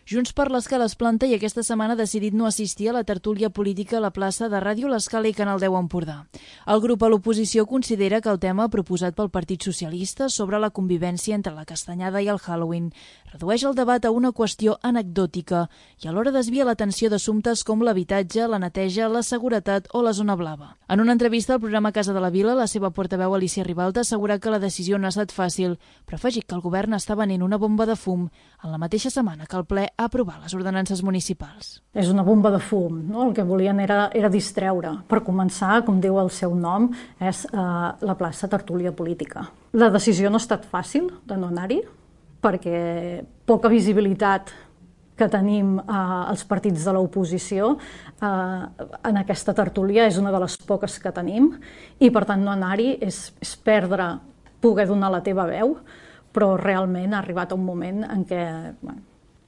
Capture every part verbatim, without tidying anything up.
Junts per l'Escala es planta i aquesta setmana ha decidit no assistir a la tertúlia política a la plaça de Ràdio L'Escala i Canal deu Empordà. El grup a l'oposició considera que el tema proposat pel Partit Socialista sobre la convivència entre la castanyada i el Halloween redueix el debat a una qüestió anecdòtica i alhora desvia l'atenció d'assumptes com l'habitatge, la neteja, la seguretat o la zona blava. En una entrevista al programa Casa de la Vila, la seva portaveu Alicia Ribalta assegura que la decisió no ha estat fàcil, però ha afegit que el govern està venent una bomba de fum en la mateixa setmana que el ple ha aprovat les ordenances municipals. És una bomba de fum, no? El que volien era, era distreure. Per començar, com diu el seu nom, és eh, la plaça tertúlia política. La decisió no ha estat fàcil de no anar-hi, perquè poca visibilitat que tenim eh, els partits de l'oposició eh, en aquesta tertúlia és una de les poques que tenim i per tant no anar-hi és, és perdre poder donar la teva veu, però realment ha arribat un moment en què bueno,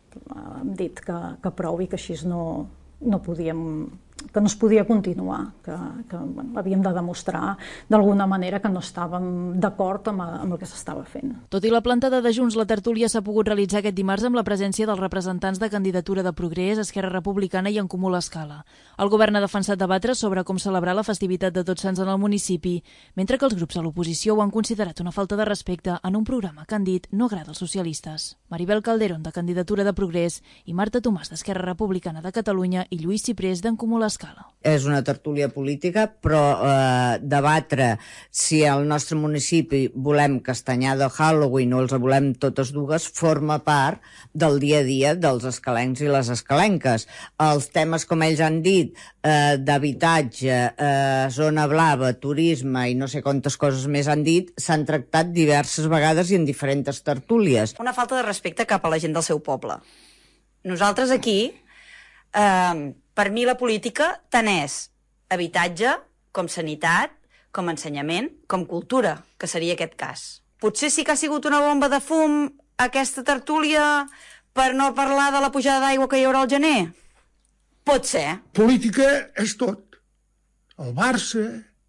hem dit que, que prou i que així no, no podíem, que no es podia continuar, que, que bueno, havíem de demostrar d'alguna manera que no estàvem d'acord amb, amb el que s'estava fent. Tot i la plantada de Junts, la tertúlia s'ha pogut realitzar aquest dimarts amb la presència dels representants de Candidatura de Progrés, Esquerra Republicana i En Comú l'Escala. El govern ha defensat debatre sobre com celebrar la festivitat de Tots Sants en el municipi, mentre que els grups a l'oposició ho han considerat una falta de respecte en un programa que han dit no agrada als socialistes. Maribel Calderón, de Candidatura de Progrés, i Marta Tomàs, d'Esquerra Republicana de Catalunya, i Lluís Ciprés, d'En Comú l'Escala. És una tertúlia política, però eh, debatre si al nostre municipi volem castanyada o Halloween o els volem totes dues forma part del dia a dia dels escalencs i les escalenques. Els temes, com ells han dit, eh, d'habitatge, eh, zona blava, turisme i no sé quantes coses més han dit, s'han tractat diverses vegades i en diferents tertúlies. Una falta de respecte cap a la gent del seu poble. Nosaltres aquí, eh, per mi la política tant és habitatge, com sanitat, com ensenyament, com cultura, que seria aquest cas. Potser sí que ha sigut una bomba de fum aquesta tertúlia per no parlar de la pujada d'aigua que hi haurà al gener? Pot ser. Política és tot. El Barça,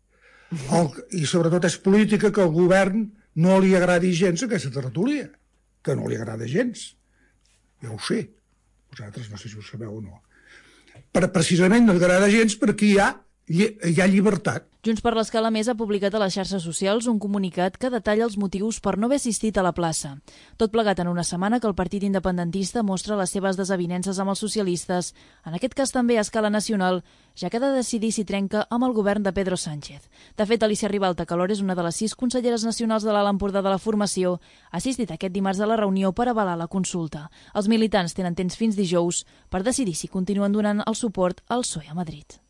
el, i sobretot és política que al govern no li agradi gens aquesta tertúlia, que no li agrada gens. Ja ho sé. Vosaltres no sé si ho sabeu o no. Per, precisament no li agrada gens perquè hi ha, hi ha llibertat. Junts per l'Escala Més ha publicat a les xarxes socials un comunicat que detalla els motius per no haver assistit a la plaça. Tot plegat en una setmana que el partit independentista mostra les seves desavinences amb els socialistes, en aquest cas també a escala nacional, ja que ha de decidir si trenca amb el govern de Pedro Sánchez. De fet, Alicia Ribalta, que alhora és una de les sis conselleres nacionals de l'Alt Empordà de la formació, ha assistit aquest dimarts a la reunió per avalar la consulta. Els militants tenen temps fins dijous per decidir si continuen donant el suport al P S O E a Madrid.